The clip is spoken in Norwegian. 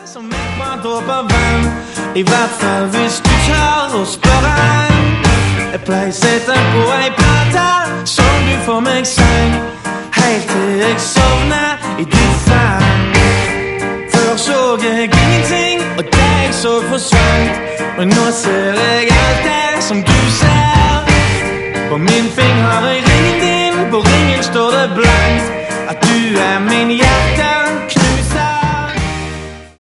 Som ikke bare dråber vand. I hvert fald hvis du tør og spørre. Jeg pleier sette på ei plate som du får meg sang, helt til jeg sovner i ditt fang. Før så jeg ingenting, og det jeg så forsvant. Men nå ser jeg alt det som du ser. På min finger har jeg ringen din, på ringen står det blankt at du er min hjerte.